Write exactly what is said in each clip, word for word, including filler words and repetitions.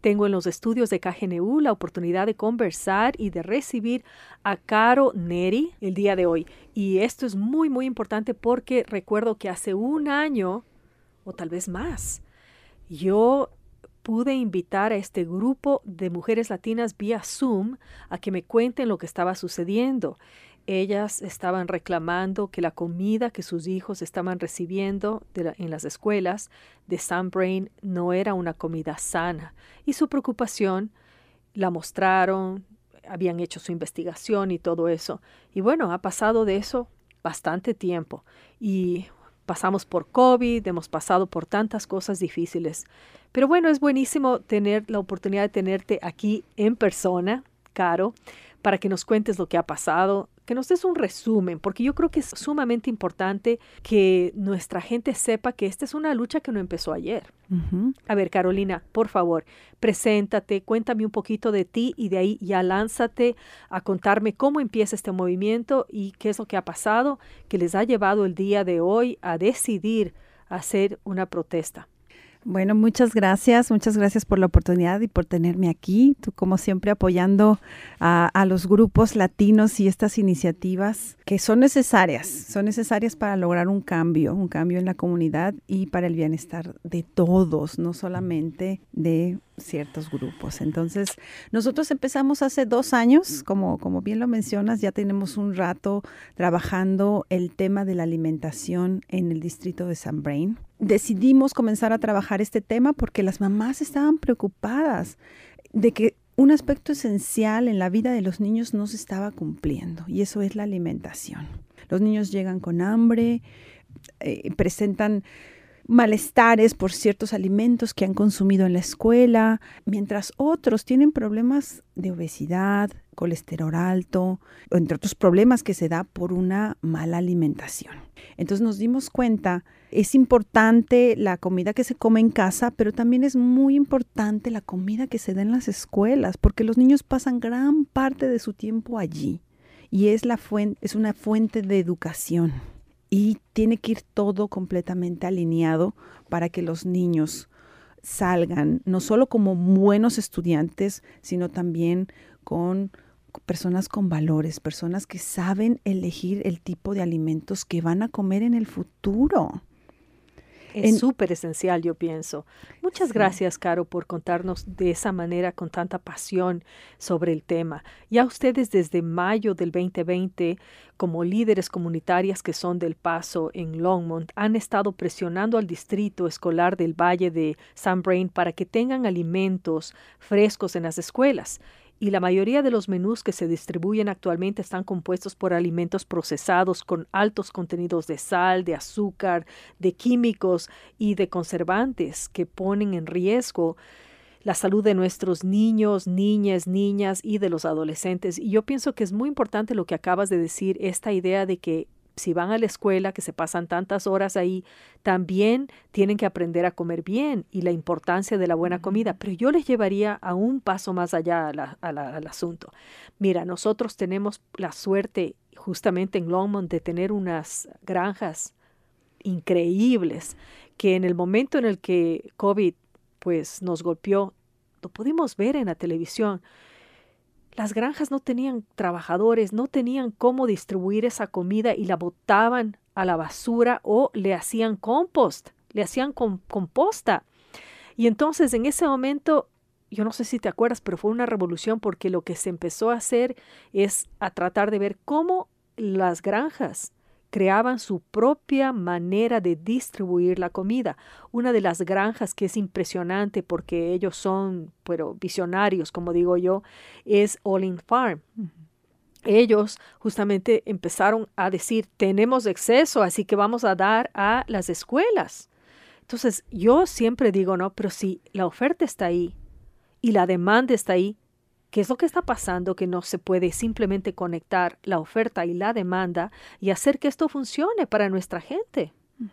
tengo en los estudios de K G N U la oportunidad de conversar y de recibir a Caro Neri el día de hoy. Y esto es muy, muy importante porque recuerdo que hace un año, o tal vez más, yo pude invitar a este grupo de mujeres latinas vía Zoom a que me cuenten lo que estaba sucediendo. Ellas estaban reclamando que la comida que sus hijos estaban recibiendo de la, en las escuelas de SunBrain no era una comida sana. Y su preocupación la mostraron, habían hecho su investigación y todo eso. Y bueno, ha pasado de eso bastante tiempo. Y pasamos por COVID, hemos pasado por tantas cosas difíciles. Pero bueno, es buenísimo tener la oportunidad de tenerte aquí en persona, Caro, para que nos cuentes lo que ha pasado, que nos des un resumen, porque yo creo que es sumamente importante que nuestra gente sepa que esta es una lucha que no empezó ayer. Uh-huh. A ver, Carolina, por favor, preséntate, cuéntame un poquito de ti y de ahí ya lánzate a contarme cómo empieza este movimiento y qué es lo que ha pasado que les ha llevado el día de hoy a decidir hacer una protesta. Bueno, muchas gracias, muchas gracias por la oportunidad y por tenerme aquí. Tú, como siempre, apoyando a, a los grupos latinos y estas iniciativas que son necesarias, son necesarias para lograr un cambio, un cambio en la comunidad y para el bienestar de todos, no solamente de ciertos grupos. Entonces, nosotros empezamos hace dos años, como, como bien lo mencionas, ya tenemos un rato trabajando el tema de la alimentación en el distrito de SunBrain. Decidimos comenzar a trabajar este tema porque las mamás estaban preocupadas de que un aspecto esencial en la vida de los niños no se estaba cumpliendo, y eso es la alimentación. Los niños llegan con hambre, eh, presentan malestares por ciertos alimentos que han consumido en la escuela, mientras otros tienen problemas de obesidad, colesterol alto, entre otros problemas que se da por una mala alimentación. Entonces nos dimos cuenta, es importante la comida que se come en casa, pero también es muy importante la comida que se da en las escuelas, porque los niños pasan gran parte de su tiempo allí y es, la fuente, es una fuente de educación. Y tiene que ir todo completamente alineado para que los niños salgan, no solo como buenos estudiantes, sino también con personas con valores, personas que saben elegir el tipo de alimentos que van a comer en el futuro. Es súper esencial, yo pienso. Muchas sí. gracias, Caro, por contarnos de esa manera, con tanta pasión sobre el tema. Ya ustedes desde mayo del veinte veinte, como líderes comunitarias que son del Paso en Longmont, han estado presionando al distrito escolar del Valle de SunBrain para que tengan alimentos frescos en las escuelas. Y la mayoría de los menús que se distribuyen actualmente están compuestos por alimentos procesados con altos contenidos de sal, de azúcar, de químicos y de conservantes que ponen en riesgo la salud de nuestros niños, niñas, niñas y de los adolescentes. Y yo pienso que es muy importante lo que acabas de decir, esta idea de que si van a la escuela, que se pasan tantas horas ahí, también tienen que aprender a comer bien y la importancia de la buena comida. Pero yo les llevaría a un paso más allá a la, a la, al asunto. Mira, nosotros tenemos la suerte justamente en Longmont de tener unas granjas increíbles que en el momento en el que COVID pues, nos golpeó, lo pudimos ver en la televisión. Las granjas no tenían trabajadores, no tenían cómo distribuir esa comida y la botaban a la basura o le hacían compost, le hacían com- composta. Y entonces en ese momento, yo no sé si te acuerdas, pero fue una revolución porque lo que se empezó a hacer es a tratar de ver cómo las granjas creaban su propia manera de distribuir la comida. Una de las granjas que es impresionante porque ellos son, pero visionarios, como digo yo, es All In Farm. Uh-huh. Ellos justamente empezaron a decir, tenemos exceso, así que vamos a dar a las escuelas. Entonces, yo siempre digo, no, pero si la oferta está ahí y la demanda está ahí, ¿qué es lo que está pasando? Que no se puede simplemente conectar la oferta y la demanda y hacer que esto funcione para nuestra gente.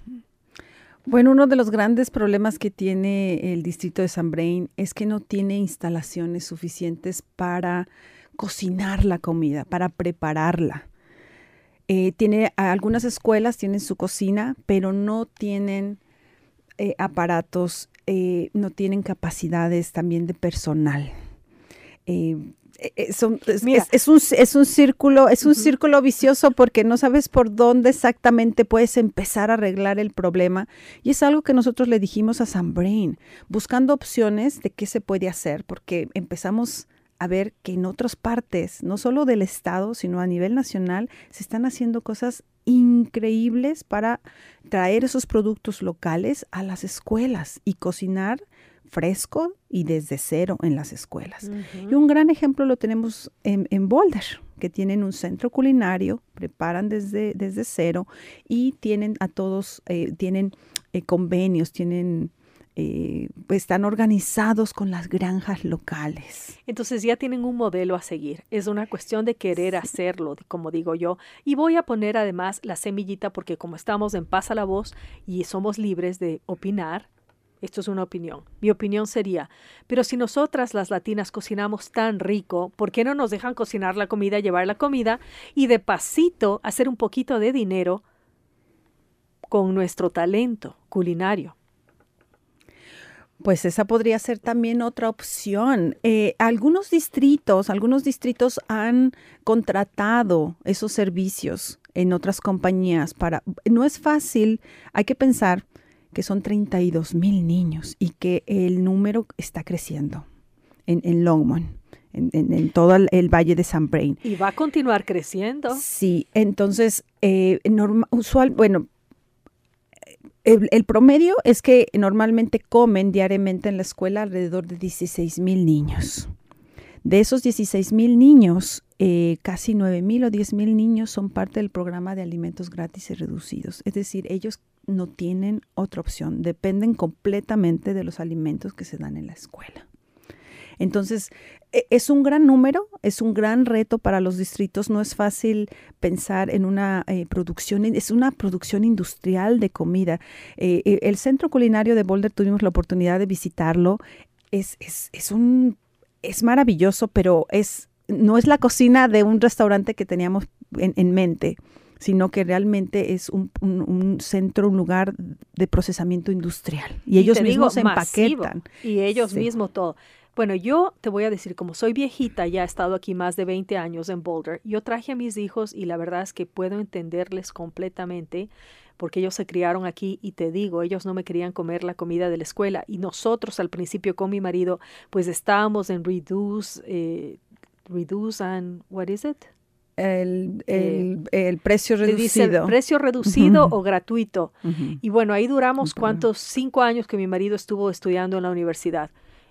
Bueno, uno de los grandes problemas que tiene el distrito de SunBrain es que no tiene instalaciones suficientes para cocinar la comida, para prepararla. Eh, tiene, algunas escuelas tienen su cocina, pero no tienen eh, aparatos eh, no tienen capacidades también de personal. Eh, eh, son, es, es, es, un, es un círculo, es un uh-huh. círculo vicioso porque no sabes por dónde exactamente puedes empezar a arreglar el problema. Y es algo que nosotros le dijimos a SunBrain, buscando opciones de qué se puede hacer, porque empezamos a ver que en otras partes, no solo del estado, sino a nivel nacional, se están haciendo cosas increíbles para traer esos productos locales a las escuelas y cocinar fresco y desde cero en las escuelas. Uh-huh. Y un gran ejemplo lo tenemos en, en Boulder, que tienen un centro culinario, preparan desde, desde cero y tienen a todos, eh, tienen eh, convenios, tienen... Eh, están organizados con las granjas locales. Entonces ya tienen un modelo a seguir. Es una cuestión de querer sí. hacerlo, como digo yo. Y voy a poner además la semillita porque como estamos en Pasa la Voz y somos libres de opinar, esto es una opinión. Mi opinión sería, pero si nosotras las latinas cocinamos tan rico, ¿por qué no nos dejan cocinar la comida, llevar la comida y de pasito hacer un poquito de dinero con nuestro talento culinario? Pues esa podría ser también otra opción. Eh, algunos distritos, algunos distritos han contratado esos servicios en otras compañías para. No es fácil, hay que pensar que son treinta y dos mil niños y que el número está creciendo en, en Longmont, en, en, en todo el, el Valle de SunBrain. Y va a continuar creciendo. Sí, entonces, eh, normal, usual, bueno, El, el promedio es que normalmente comen diariamente en la escuela alrededor de dieciséis mil niños. De esos dieciséis mil niños, eh, casi nueve mil o diez mil niños son parte del programa de alimentos gratis y reducidos. Es decir, ellos no tienen otra opción, dependen completamente de los alimentos que se dan en la escuela. Entonces, es un gran número, es un gran reto para los distritos. No es fácil pensar en una eh, producción, es una producción industrial de comida. Eh, el Centro Culinario de Boulder, tuvimos la oportunidad de visitarlo. Es, es, es, un, es maravilloso, pero es, no es la cocina de un restaurante que teníamos en, en mente, sino que realmente es un, un, un centro, un lugar de procesamiento industrial. Y, y ellos mismos digo, empaquetan. Masivo, y ellos sí. mismos todo. Bueno, yo te voy a decir, como soy viejita, ya he estado aquí más de veinte años en Boulder, yo traje a mis hijos y la verdad es que puedo entenderles completamente porque ellos se criaron aquí y te digo, ellos no me querían comer la comida de la escuela y nosotros al principio con mi marido pues estábamos en reduce, eh, reduce and, what is it? El, el, eh, el precio reducido. Dice precio reducido uh-huh. o gratuito. Uh-huh. Y bueno, ahí duramos uh-huh. cuántos, cinco años que mi marido estuvo estudiando en la universidad.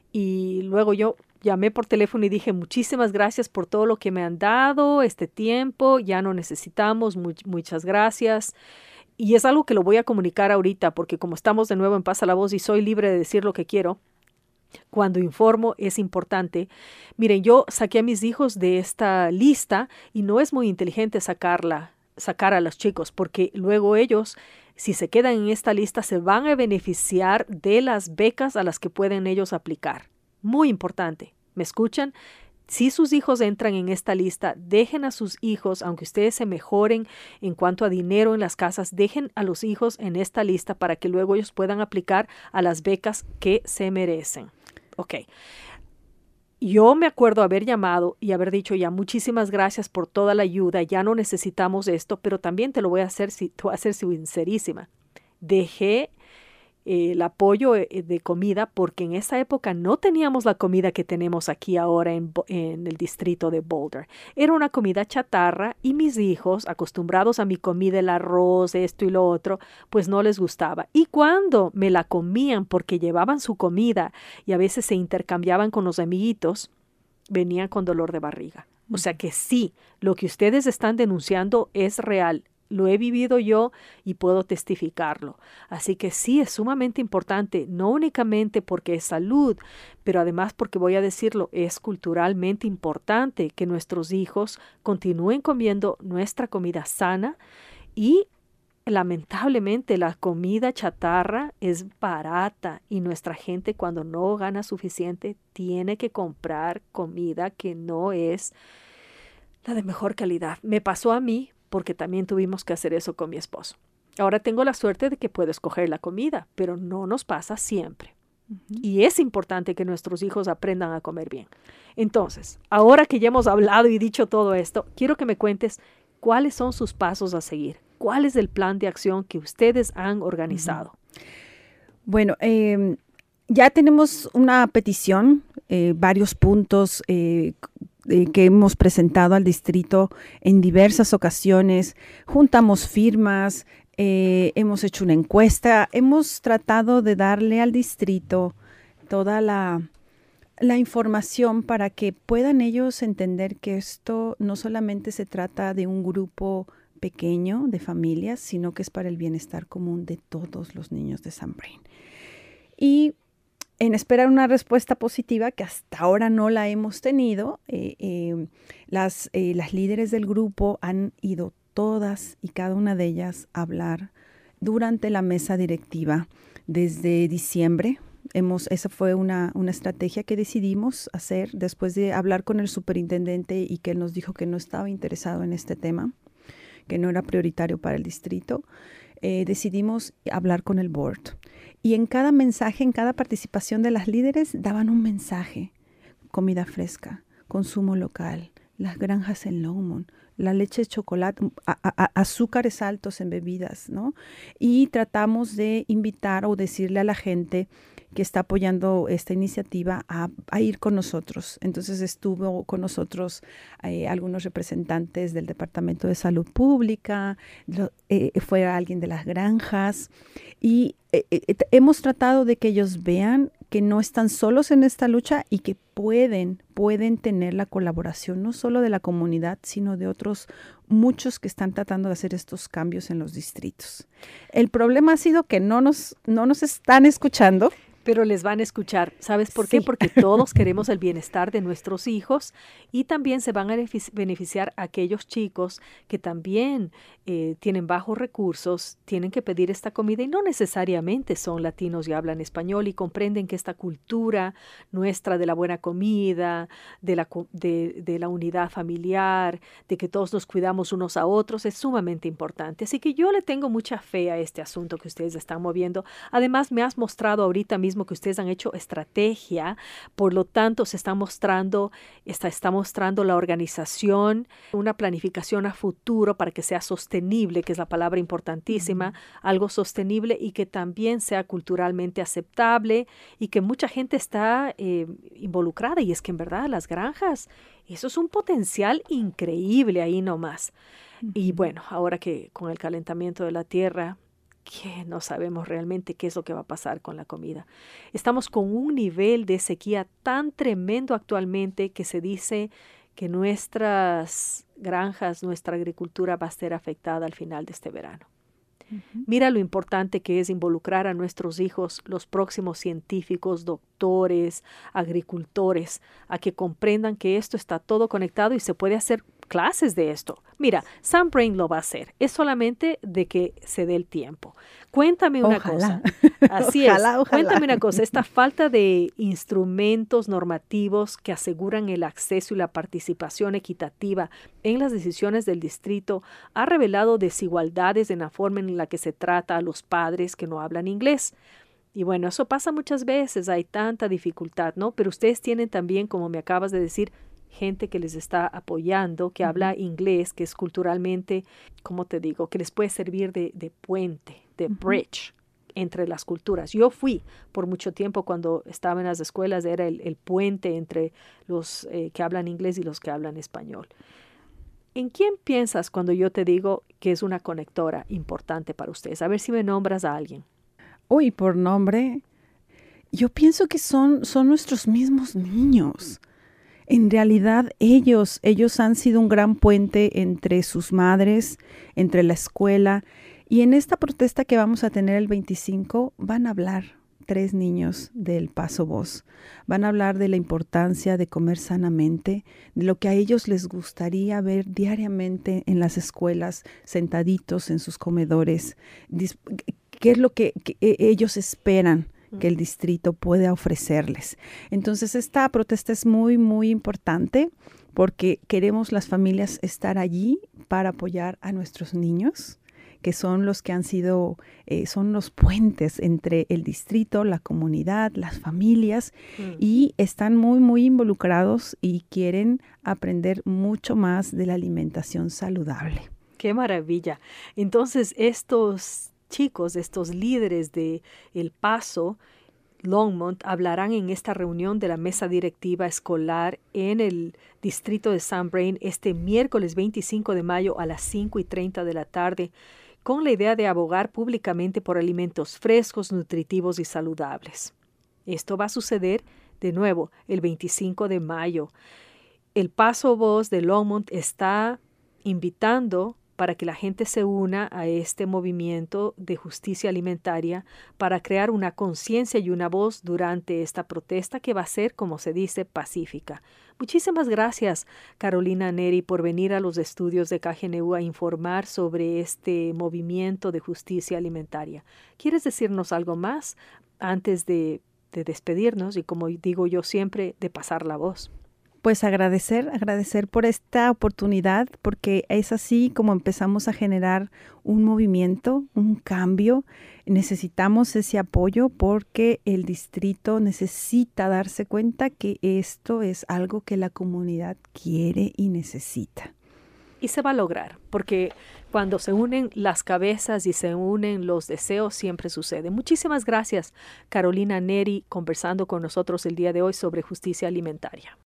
Y luego yo llamé por teléfono y dije, muchísimas gracias por todo lo que me han dado, este tiempo, ya no necesitamos, muy, muchas gracias. Y es algo que lo voy a comunicar ahorita, porque como estamos de nuevo en Pasa la Voz y soy libre de decir lo que quiero, cuando informo es importante. Miren, yo saqué a mis hijos de esta lista y no es muy inteligente sacarla, sacar a los chicos, porque luego ellos, si se quedan en esta lista, se van a beneficiar de las becas a las que pueden ellos aplicar. Muy importante. ¿Me escuchan? Si sus hijos entran en esta lista, dejen a sus hijos, aunque ustedes se mejoren en cuanto a dinero en las casas, dejen a los hijos en esta lista para que luego ellos puedan aplicar a las becas que se merecen. Ok. Yo me acuerdo haber llamado y haber dicho ya muchísimas gracias por toda la ayuda, ya no necesitamos esto, pero también te lo voy a hacer, te voy a hacer sincerísima. Dejé eh, el apoyo eh, de comida porque en esa época no teníamos la comida que tenemos aquí ahora en, en el distrito de Boulder. Era una comida chatarra y mis hijos, acostumbrados a mi comida, el arroz, esto y lo otro, pues no les gustaba. Y cuando me la comían porque llevaban su comida y a veces se intercambiaban con los amiguitos, venían con dolor de barriga. O sea que sí, lo que ustedes están denunciando es real. Lo he vivido yo y puedo testificarlo. Así que sí, es sumamente importante, no únicamente porque es salud, pero además porque voy a decirlo, es culturalmente importante que nuestros hijos continúen comiendo nuestra comida sana y lamentablemente la comida chatarra es barata y nuestra gente cuando no gana suficiente tiene que comprar comida que no es la de mejor calidad. Me pasó a mí porque también tuvimos que hacer eso con mi esposo. Ahora tengo la suerte de que puedo escoger la comida, pero no nos pasa siempre. Uh-huh. Y es importante que nuestros hijos aprendan a comer bien. Entonces, ahora que ya hemos hablado y dicho todo esto, quiero que me cuentes cuáles son sus pasos a seguir. ¿Cuál es el plan de acción que ustedes han organizado? Uh-huh. Bueno, eh, ya tenemos una petición, eh, varios puntos eh, eh, que hemos presentado al distrito en diversas ocasiones. Juntamos firmas, eh, hemos hecho una encuesta, hemos tratado de darle al distrito toda la, la información para que puedan ellos entender que esto no solamente se trata de un grupo pequeño de familias, sino que es para el bienestar común de todos los niños de San Brain. Y en esperar una respuesta positiva, que hasta ahora no la hemos tenido, eh, eh, las, eh, las líderes del grupo han ido todas y cada una de ellas a hablar durante la mesa directiva desde diciembre. Hemos, esa fue una, una estrategia que decidimos hacer después de hablar con el superintendente y que él nos dijo que no estaba interesado en este tema, que no era prioritario para el distrito. Eh, decidimos hablar con el board. Y en cada mensaje, en cada participación de las líderes, daban un mensaje. Comida fresca, consumo local, las granjas en Longmont, la leche de chocolate, a, a, azúcares altos en bebidas, ¿no? Y tratamos de invitar o decirle a la gente que está apoyando esta iniciativa a, a ir con nosotros. Entonces estuvo con nosotros eh, algunos representantes del Departamento de Salud Pública, lo, eh, fue alguien de las granjas y eh, eh, hemos tratado de que ellos vean que no están solos en esta lucha y que pueden, pueden tener la colaboración no solo de la comunidad, sino de otros muchos que están tratando de hacer estos cambios en los distritos. El problema ha sido que no nos, no nos están escuchando. Pero les van a escuchar. ¿Sabes por sí. qué? Porque todos queremos el bienestar de nuestros hijos y también se van a beneficiar aquellos chicos que también eh, tienen bajos recursos, tienen que pedir esta comida y no necesariamente son latinos y hablan español y comprenden que esta cultura nuestra de la buena comida, de la, de, de la unidad familiar, de que todos nos cuidamos unos a otros es sumamente importante. Así que yo le tengo mucha fe a este asunto que ustedes están moviendo. Además, me has mostrado ahorita mismo que ustedes han hecho estrategia, por lo tanto se está mostrando, está, está mostrando la organización, una planificación a futuro para que sea sostenible, que es la palabra importantísima, uh-huh. algo sostenible y que también sea culturalmente aceptable y que mucha gente está eh, involucrada y es que en verdad las granjas, eso es un potencial increíble ahí nomás. Uh-huh. Y bueno, ahora que con el calentamiento de la tierra, que no sabemos realmente qué es lo que va a pasar con la comida. Estamos con un nivel de sequía tan tremendo actualmente que se dice que nuestras granjas, nuestra agricultura va a ser afectada al final de este verano. Uh-huh. Mira lo importante que es involucrar a nuestros hijos, los próximos científicos, doctores, agricultores, a que comprendan que esto está todo conectado y se puede hacer clases de esto. Mira, San Brain lo va a hacer. Es solamente de que se dé el tiempo. Cuéntame una ojalá. cosa. Así ojalá, es. Ojalá. Cuéntame una cosa. Esta falta de instrumentos normativos que aseguran el acceso y la participación equitativa en las decisiones del distrito ha revelado desigualdades en la forma en la que se trata a los padres que no hablan inglés. Y bueno, eso pasa muchas veces. Hay tanta dificultad, ¿no? Pero ustedes tienen también, como me acabas de decir, gente que les está apoyando, que uh-huh. habla inglés, que es culturalmente, ¿cómo te digo? Que les puede servir de, de puente, de uh-huh. bridge entre las culturas. Yo fui por mucho tiempo cuando estaba en las escuelas, era el, el puente entre los eh, que hablan inglés y los que hablan español. ¿En quién piensas cuando yo te digo que es una conectora importante para ustedes? A ver si me nombras a alguien. Uy, por nombre, yo pienso que son, son nuestros mismos niños. En realidad, ellos, ellos han sido un gran puente entre sus madres, entre la escuela. Y en esta protesta que vamos a tener el veinticinco, van a hablar tres niños del Paso Voz. Van a hablar de la importancia de comer sanamente, de lo que a ellos les gustaría ver diariamente en las escuelas, sentaditos en sus comedores. ¿Qué es lo que, que ellos esperan que el distrito puede ofrecerles? Entonces, esta protesta es muy, muy importante porque queremos las familias estar allí para apoyar a nuestros niños, que son los que han sido, eh, son los puentes entre el distrito, la comunidad, las familias, mm. y están muy, muy involucrados y quieren aprender mucho más de la alimentación saludable. ¡Qué maravilla! Entonces, estos chicos, estos líderes de El Paso, Longmont, hablarán en esta reunión de la mesa directiva escolar en el distrito de San Brain este miércoles veinticinco de mayo a las cinco y treinta de la tarde, con la idea de abogar públicamente por alimentos frescos, nutritivos y saludables. Esto va a suceder de nuevo el veinticinco de mayo. El Paso Voz de Longmont está invitando para que la gente se una a este movimiento de justicia alimentaria para crear una conciencia y una voz durante esta protesta que va a ser, como se dice, pacífica. Muchísimas gracias, Carolina Neri, por venir a los estudios de K G N U a informar sobre este movimiento de justicia alimentaria. ¿Quieres decirnos algo más antes de, de despedirnos y, como digo yo siempre, de pasar la voz? Pues agradecer, agradecer por esta oportunidad, porque es así como empezamos a generar un movimiento, un cambio. Necesitamos ese apoyo porque el distrito necesita darse cuenta que esto es algo que la comunidad quiere y necesita. Y se va a lograr, porque cuando se unen las cabezas y se unen los deseos, siempre sucede. Muchísimas gracias, Carolina Neri, conversando con nosotros el día de hoy sobre justicia alimentaria.